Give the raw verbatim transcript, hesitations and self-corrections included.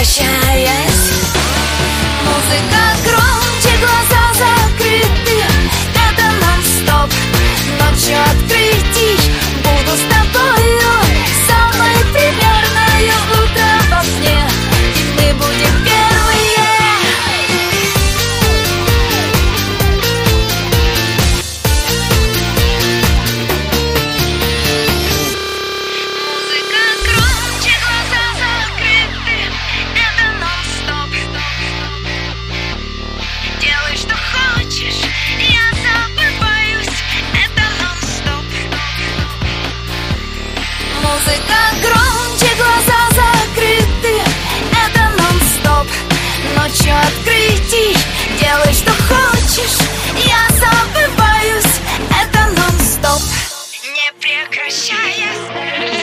прекращаясь. Музыка громче, глаза закрыты, это нон-стоп. Ночью открытий буду с тобою, самой примерною утро во сне, и мы будем первые. Музыка громче, глаза закрыты, это нон-стоп. Делай, что хочешь, я забываюсь, это нон-стоп. Музыка громче, глаза закрыты, это нон-стоп. Ночью открытий, делай, что хочешь, я забываюсь, это нон-стоп. Не прекращаясь.